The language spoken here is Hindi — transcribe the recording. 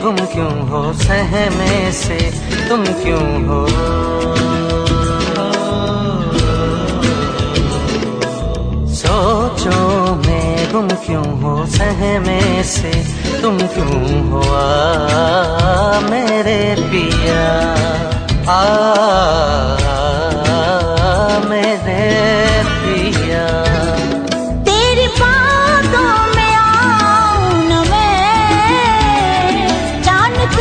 गुम क्यों हो, सहमे से तुम क्यों हो। सोचो में गुम क्यों हो, सहमे से तुम क्यों हो। मेरे पिया मेरे पिया।